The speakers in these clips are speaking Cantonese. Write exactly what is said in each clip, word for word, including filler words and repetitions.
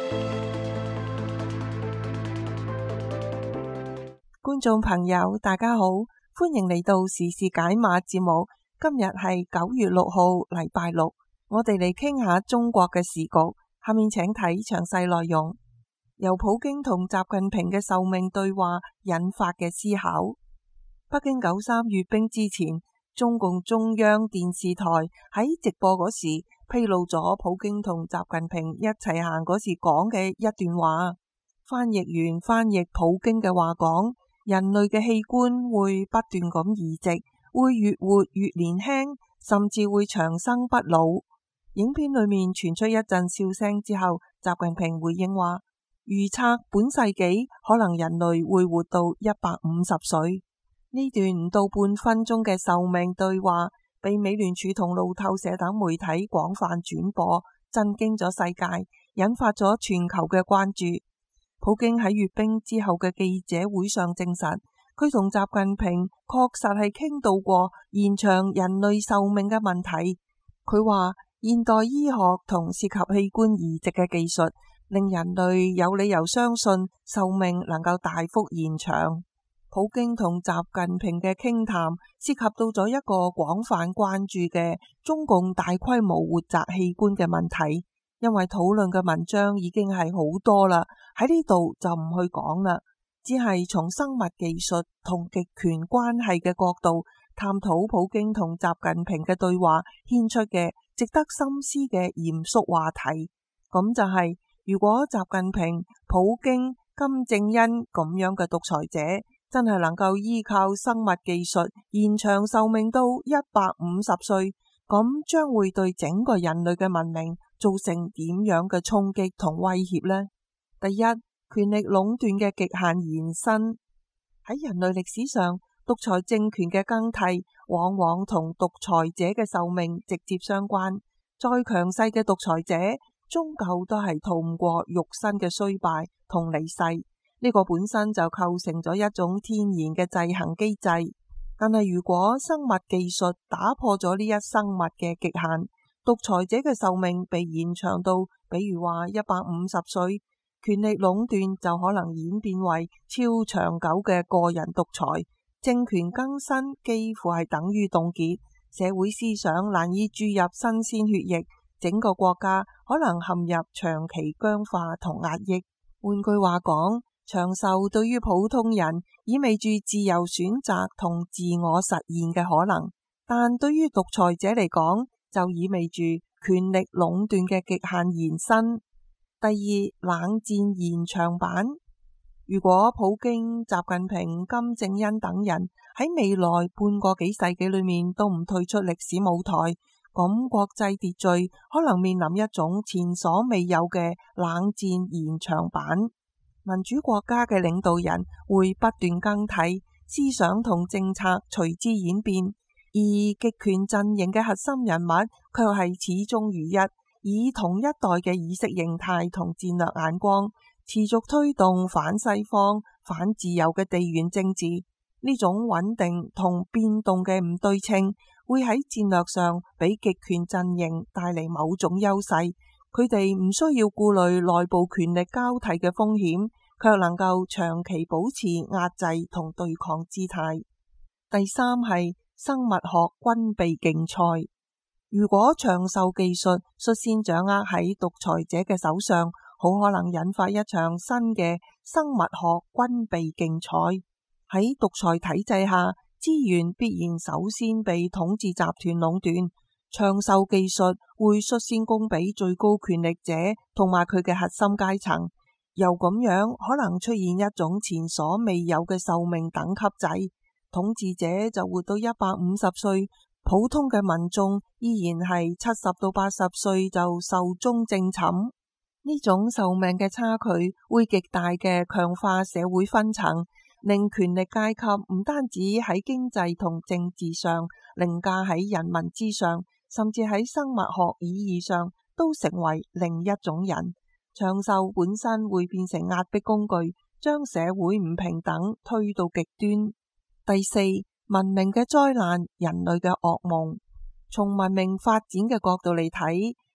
觀眾朋友大家好，歡迎嚟到時事解碼節目。今日係九月六號，禮拜六，我哋嚟傾下中國嘅時局。下面請睇詳細內容。由普京同習近平嘅壽命對話引發嘅思考。北京九三閱兵之前，中共中央電視台喺直播嗰時披露咗普京同習近平一齊行嗰時講嘅一段話。翻譯員翻譯普京嘅話講，人類嘅器官會不斷咁移植，會越活越年輕，甚至會長生不老。影片裏面傳出一陣笑聲之後，習近平回應話，預測本世紀可能人類會活到一百五十歲。呢段唔到半分鐘嘅壽命對話，被美聯儲同路透社等媒體廣泛轉播，震驚咗世界，引發咗全球嘅關注。普京喺閱兵之後嘅記者會上證實，佢同習近平確實係傾到過延長人類壽命嘅問題。佢話現代醫學同涉及器官移植嘅技術，令人類有理由相信壽命能夠大幅延長。普京同習近平嘅傾談涉及到咗一個廣泛關注嘅中共大規模活摘器官嘅問題，因為討論嘅文章已經係好多啦，喺呢度就唔去講啦，只係從生物技術同極權關係嘅角度探討普京同習近平嘅對話獻出嘅值得深思嘅嚴肅話題。咁就係、是、如果習近平、普京、金正恩咁樣嘅獨裁者真係能夠依靠生物技術延長壽命到一百五十歲，咁將會對整個人類嘅文明造成點樣嘅衝擊同威脅呢？第一，權力壟斷嘅極限延伸。喺人類歷史上，獨裁政權嘅更替往往同獨裁者嘅壽命直接相關。再強勢嘅獨裁者，終究都係逃唔過肉身嘅衰敗同離世。呢個本身就構成咗一種天然嘅制衡機制，但係如果生物技術打破咗呢一生物嘅極限，獨裁者嘅壽命被延長到，比如話一百五十歲，權力壟斷就可能演變為超長久嘅個人獨裁，政權更新幾乎係等於凍結，社會思想難以注入新鮮血液，整個國家可能陷入長期僵化同壓抑。換句話講，長壽對於普通人意味住自由選擇同自我實現嘅可能，但對於獨裁者嚟講就意味住權力壟斷嘅極限延伸。第二，冷戰延長版。如果普京、習近平、金正恩等人喺未來半個幾世紀裏面都唔退出歷史舞台，咁國際秩序可能面臨一種前所未有嘅冷戰延長版。民主國家嘅領導人會不斷更替，思想同政策隨之演變，而極權陣營嘅核心人物卻係始終如一，以同一代嘅意識形態同戰略眼光，持續推動反西方、反自由嘅地緣政治。呢種穩定同變動嘅唔對稱，會喺戰略上俾極權陣營帶嚟某種優勢。佢哋唔需要顧慮內部權力交替嘅風險，卻能夠長期保持壓制同對抗姿態。第三係生物學軍備競賽。如果長壽技術率先掌握喺獨裁者嘅手上，好可能引發一場新嘅生物學軍備競賽。喺獨裁體制下，資源必然首先被統治集團壟斷，長壽技術會率先供俾最高權力者同埋佢嘅核心階層，又咁樣可能出現一種前所未有嘅壽命等級制，統治者就活到一百五十歲，普通嘅民眾依然係七十到八十歲就壽終正寢。呢種壽命嘅差距會極大嘅強化社會分層，令權力階級唔單止喺經濟同政治上凌駕喺人民之上，甚至喺生物學意義上都成為另一種人。長壽本身會變成壓迫工具，將社會唔平等推到極端。第四，文明嘅災難，人類嘅噩夢。從文明發展嘅角度嚟睇，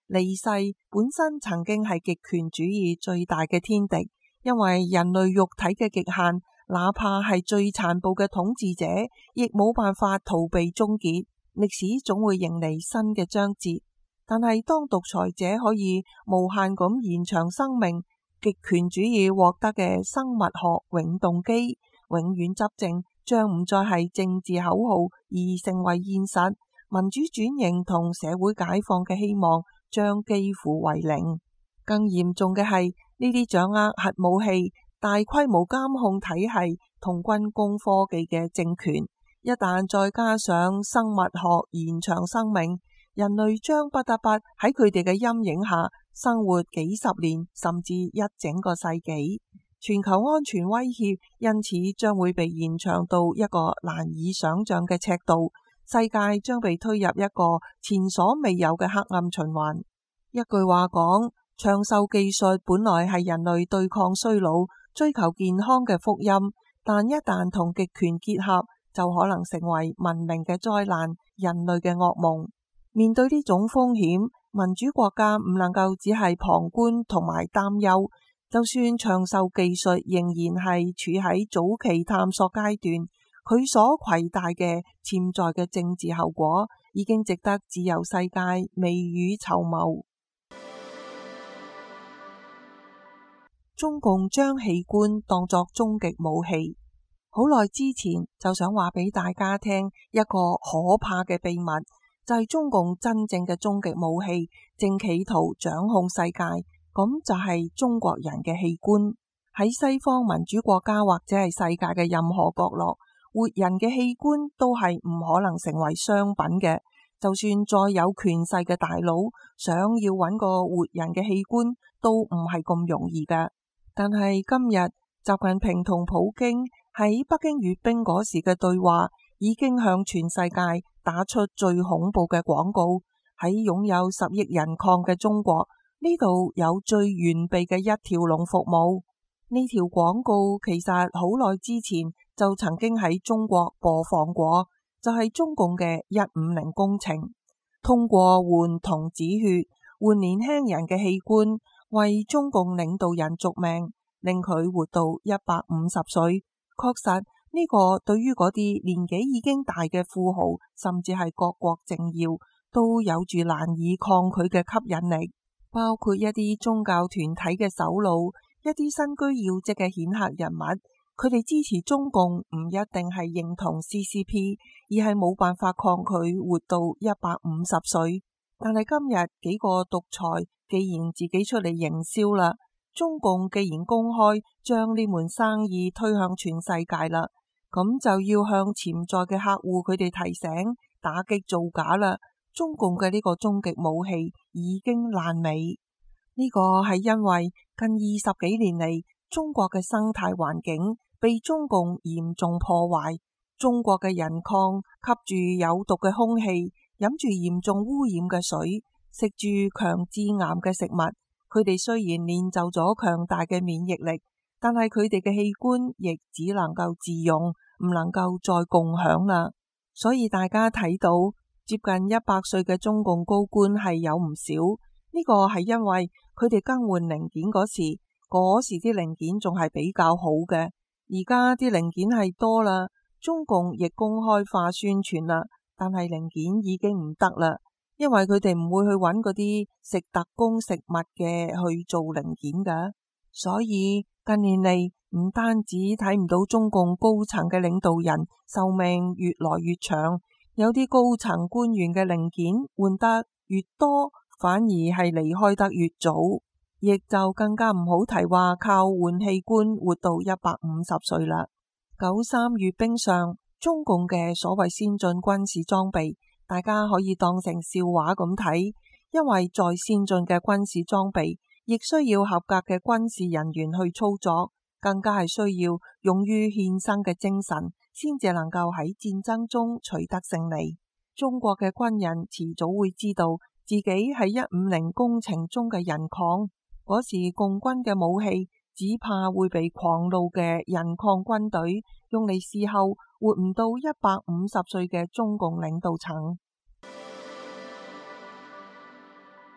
離世本身曾經係極權主義最大嘅天敵，因為人類肉體嘅極限，哪怕係最殘暴嘅統治者，亦冇辦法逃避終結。歷史總會迎嚟新嘅章節，但係當獨裁者可以無限咁延長生命，極權主義獲得嘅生物學永動機、永遠執政，將唔再係政治口號，而成為現實。民主轉型同社會解放嘅希望將幾乎為零。更嚴重嘅係呢啲掌握核武器、大規模監控體系同軍工科技嘅政權，一旦再加上生物學延長生命，人類將不得不喺佢哋嘅陰影下生活幾十年，甚至一整個世紀。全球安全威脅因此將會被延長到一個難以想象嘅尺度，世界將被推入一個前所未有嘅黑暗循環。一句話講，長壽技術本來係人類對抗衰老、追求健康嘅福音，但一旦同極權結合，就可能成為文明嘅災難、人類嘅噩夢。面對呢種風險，民主國家唔能夠只係旁觀同埋擔憂。就算長壽技術仍然係處喺早期探索階段，佢所攜帶嘅潛在嘅政治後果，已經值得自由世界未雨綢繆。中共將器官當作終極武器。好耐之前就想話俾大家聽一個可怕嘅秘密，就係中共真正嘅終極武器正企圖掌控世界，咁就係中國人嘅器官。喺西方民主國家或者係世界嘅任何角落，活人嘅器官都係唔可能成為商品嘅。就算再有權勢嘅大佬想要揾個活人嘅器官，都唔係咁容易㗎。但係今日習近平同普京喺北京閱兵嗰時嘅對話，已經向全世界打出最恐怖嘅廣告。喺擁有十億人礦嘅中國，呢度有最完備嘅一條龍服務。呢條廣告其實好耐之前就曾經喺中國播放過，就係中共嘅一五零工程，通過換童子血、換年輕人嘅器官，為中共領導人續命，令佢活到一百五十歲。確實呢個對於嗰啲年紀已經大嘅富豪，甚至係各國政要，都有住難以抗拒嘅吸引力。包括一啲宗教團體嘅首腦，一啲身居要職嘅顯赫人物，佢哋支持中共唔一定係認同 C C P， 而係冇辦法抗拒活到一百五十歲。但係今日幾個獨裁既然自己出嚟營銷啦，中共既然公開將呢門生意推向全世界啦，咁就要向潛在嘅客戶佢哋提醒，打擊造假啦。中共嘅呢個終極武器已經爛尾。呢個係因為近二十幾年嚟，中國嘅生態環境被中共嚴重破壞。中國嘅人礦吸住有毒嘅空氣，飲住嚴重污染嘅水，食住強致癌嘅食物。佢哋雖然練就咗強大嘅免疫力，但係佢哋嘅器官亦只能夠自用，唔能夠再共享啦。所以大家睇到接近一百歲嘅中共高官係有唔少，呢個係因為佢哋更換零件嗰時，嗰時啲零件仲係比較好嘅，而家啲零件係多啦，中共亦公開化宣傳啦，但係零件已經唔得啦，因為佢哋唔會去揾嗰啲食特供食物嘅去做零件噶。所以近年嚟唔單止睇唔到中共高層嘅領導人壽命越來越長，有啲高層官員嘅零件換得越多，反而係離開得越早，亦就更加唔好提話靠換器官活到一百五十歲啦。九三閱兵上，中共嘅所謂先進軍事裝備，大家可以當成笑話咁睇，因為再先進嘅軍事裝備，亦需要合格嘅軍事人員去操作，更加係需要勇於獻身嘅精神，先至能夠喺戰爭中取得勝利。中國嘅軍人遲早會知道自己係一五零工程中嘅人礦，嗰時共軍嘅武器只怕會被狂怒嘅人礦軍隊用嚟伺候活唔到一百五十歲嘅中共領導層。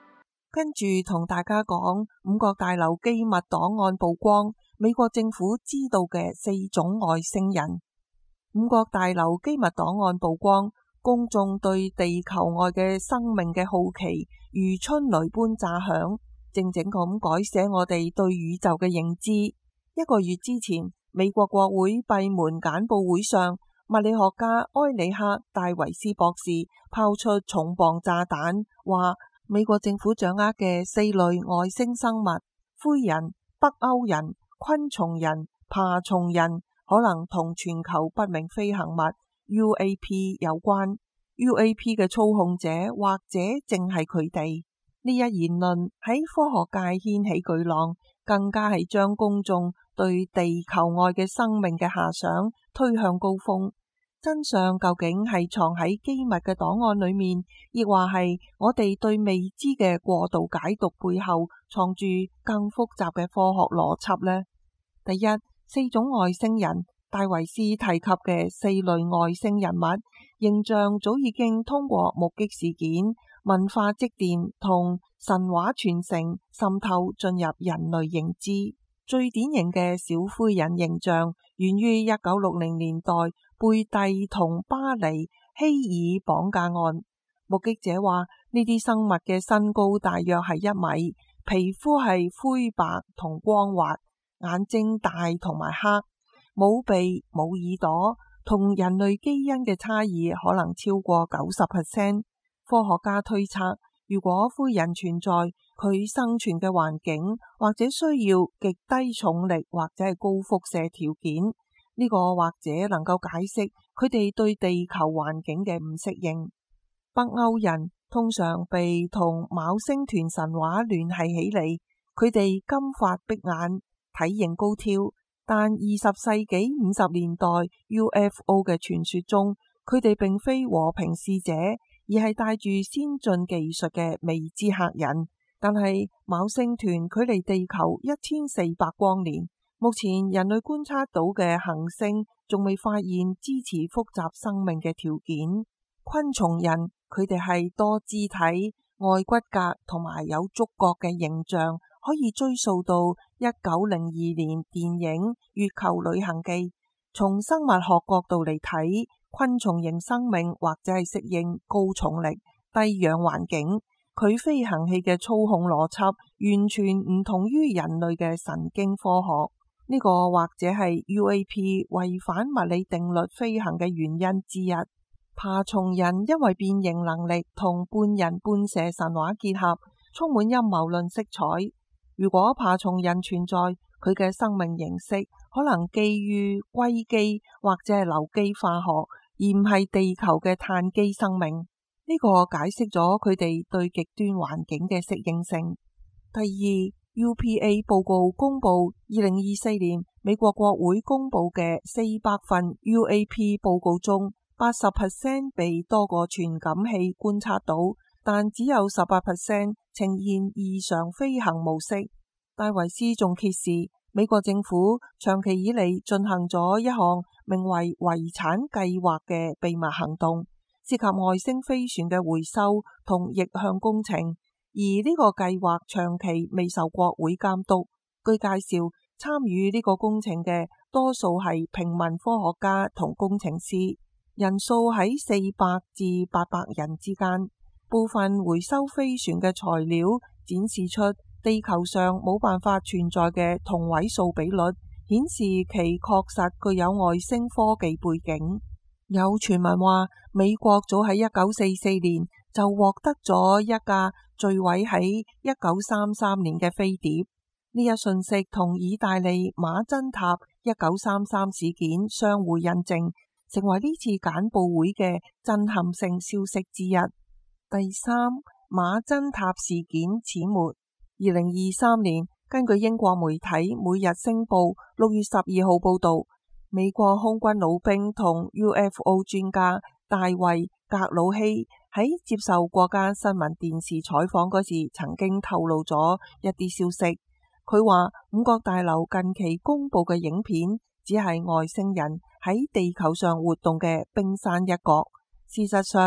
跟住同大家講五角大樓機密檔案曝光，美國政府知道嘅四種外星人。五角大樓機密檔案曝光，公眾對地球外嘅生命嘅好奇如春雷般炸響，靜靜咁改寫我哋對宇宙嘅認知。一個月之前，美國國會閉門簡報會上，物理學家埃里克戴維斯博士拋出重磅炸彈，話美國政府掌握嘅四類外星生物——灰人、北歐人、昆蟲人、爬蟲人，可能同全球不明飛行物 U A P 有關。U A P 嘅操控者或者正係佢哋。呢一言論喺科學界掀起巨浪，更加係將公眾對地球外嘅生命嘅遐想推向高峰。真相究竟係藏喺機密嘅檔案裏面，亦或係我哋對未知嘅過度解讀背後藏住更複雜嘅科學邏輯呢？第一，四種外星人，戴維斯提及嘅四類外星人物形象早已經通過目擊事件、文化積澱同神話傳承滲透進入人類認知。最典型嘅小灰人形象源於一九六零年代貝蒂同巴黎希爾綁架案。目擊者話呢啲生物嘅身高大約係一米，皮膚係灰白同光滑，眼睛大同埋黑，冇鼻冇耳朵，同人類基因嘅差異可能超過九十 percent。科學家推測，如果灰人存在，佢生存嘅環境或者需要極低重力或者係高輻射條件，呢、這個或者能夠解釋佢哋對地球環境嘅唔適應。北歐人通常被同昴星團神話聯繫起嚟，佢哋金髮碧眼，體型高挑，但二十世紀五十年代 U F O 嘅傳說中，佢哋並非和平使者，而係帶住先進技術嘅未知客人。但係昴星團距離地球一千四百光年，目前人類觀察到嘅行星仲未發現支持複雜生命嘅條件。昆蟲人，佢哋係多肢體、外骨骼同埋有觸覺嘅形象，可以追溯到一九零二年電影《月球旅行記》。從生物學角度嚟睇，昆蟲型生命或者係適應高重力、低氧環境。佢飛行器嘅操控邏輯完全唔同於人類嘅神經科學，呢、這個或者係 U A P 違反物理定律飛行嘅原因之一。爬蟲人因為變形能力同半人半蛇神話結合，充滿陰謀論色彩。如果爬蟲人存在，佢嘅生命形式可能基於硅基或者係流基化學，而唔係地球嘅碳基生命。呢個解釋咗佢哋對極端環境嘅適應性。第二 ，U P A 報告公布二零二四年美國國會公布嘅四百份 U A P 報告中，八十 percent 被多個傳感器觀察到，但只有十八 percent 呈現異常飛行模式。戴維斯仲揭示，美國政府長期以嚟進行咗一項名為遺產計劃嘅秘密行動，涉及外星飛船嘅回收同逆向工程，而呢個計劃長期未受國會監督。據介紹，參與呢個工程嘅多數係平民科學家同工程師，人數喺四百至八百人之間。部分回收飛船嘅材料展示出地球上冇辦法存在嘅同位素比率，顯示其確實具有外星科技背景。有傳聞話，美國早喺一九四四年就獲得咗一架墜毀喺一九三三年嘅飛碟。呢一信息同意大利馬珍塔一九三三事件相互印證，成為呢次簡報會嘅震撼性消息之一。第三，馬珍塔事件始末。二零二三年，根據英國媒體每日星報六月十二號報道，美國空軍老兵同 U F O 專家大衛格魯希喺接受國家新聞電視採訪嗰時，曾經透露咗一啲消息。佢話五角大樓近期公布嘅影片只係外星人喺地球上活動嘅冰山一角。事實上，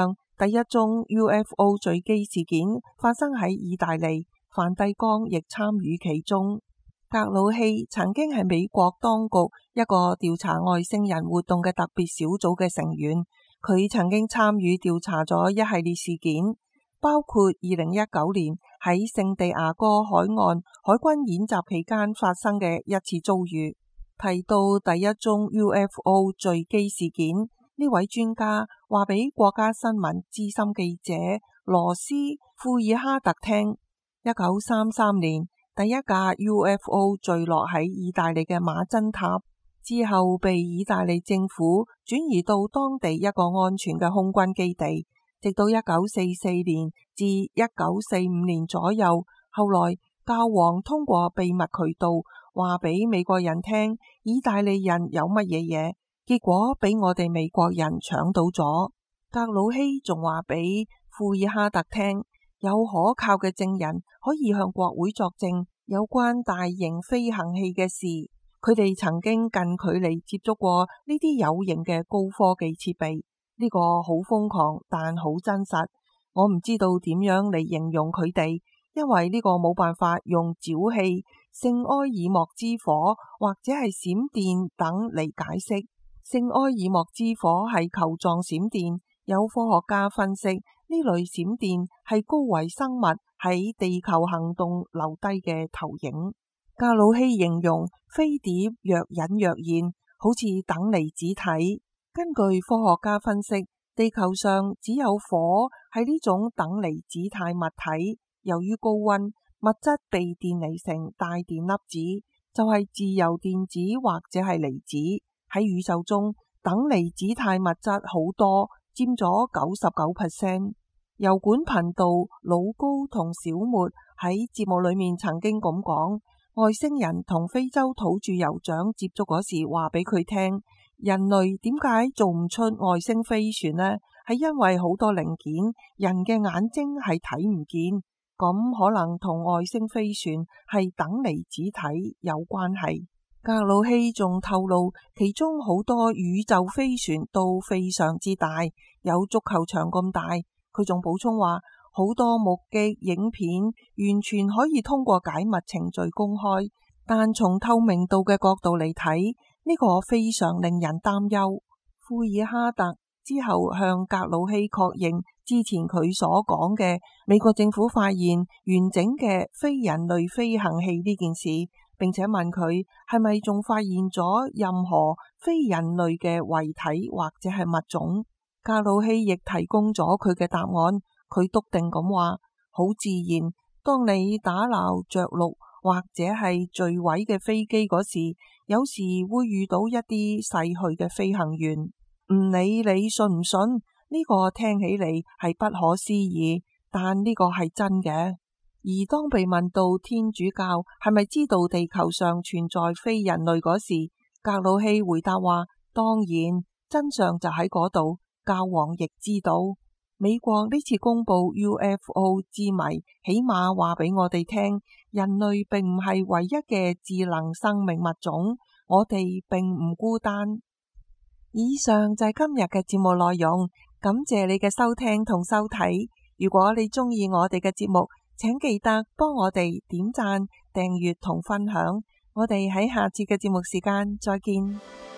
第一宗 U F O 墜機事件發生喺意大利，梵蒂岡亦參與其中。格魯希曾經係美國當局一個調查外星人活動嘅特別小組嘅成員，佢曾經參與調查咗一系列事件，包括二零一九年喺聖地亞哥海岸海軍演習期間發生嘅一次遭遇。提到第一宗 U F O 墜機事件，呢位專家話俾國家新聞資深記者羅斯庫爾哈特聽，一九三三年第一架 U F O 墜落喺意大利嘅馬珍塔，之後被意大利政府轉移到當地一個安全嘅空軍基地，直到一九四四年至一九四五年左右。後來教皇通過秘密渠道話俾美國人聽意大利人有乜嘢嘢，結果俾我哋美國人搶到咗。格魯希仲話俾庫爾哈特聽，有可靠嘅證人可以向國會作證有關大型飛行器嘅事，佢哋曾經近距離接觸過呢啲有形嘅高科技設備。呢個好瘋狂，但好真實。我唔知道點樣嚟形容佢哋，因為呢個冇辦法用沼氣、聖埃爾莫之火或者係閃電等嚟解釋。聖埃爾莫之火係球狀閃電，有科學家分析呢類閃電係高維生物喺地球行動留低嘅投影。格魯希形容飛碟若隱若現，好似等離子體。根據科學家分析，地球上只有火係呢種等離子態物體，由於高溫，物質被電離成帶電粒子，就係自由電子或者係離子。喺宇宙中，等離子態物質好多，佔咗九十九 percent。油管頻道老高同小沫喺節目裏面曾經咁講，外星人同非洲土著酋長接觸嗰時話俾佢聽，人類點解做唔出外星飛船呢？係因為好多零件人嘅眼睛係睇唔見，咁可能同外星飛船係等離子體有關係。格魯希仲透露，其中好多宇宙飛船都非常之大，有足球場咁大。佢仲補充話，好多目擊影片完全可以通過解密程序公開，但從透明度嘅角度嚟睇，呢個非常令人擔憂。庫爾哈特之後向格魯希確認之前佢所講嘅美國政府發現完整嘅非人類飛行器呢件事，並且問佢係咪仲發現咗任何非人類嘅遺體或者係物種。格魯希亦提供咗佢嘅答案，佢篤定咁話，好自然，當你打撈着陸或者係墜毀嘅飛機嗰時，有時會遇到一啲逝去嘅飛行員。唔理你信唔信，呢個聽起嚟係不可思議，但呢個係真嘅。而當被問到天主教係咪知道地球上存在非人類嗰時，格魯希回答話，當然，真相就喺嗰度。教皇亦知道，美國呢次公布 U F O 之謎，起碼話俾我哋聽，人類並唔係唯一嘅智能生命物種，我哋並唔孤單。以上就係今日嘅節目內容，感謝你嘅收聽同收睇。如果你鍾意我哋嘅節目，請記得幫我哋點讚、訂閱同分享。我哋喺下次嘅節目時間再見。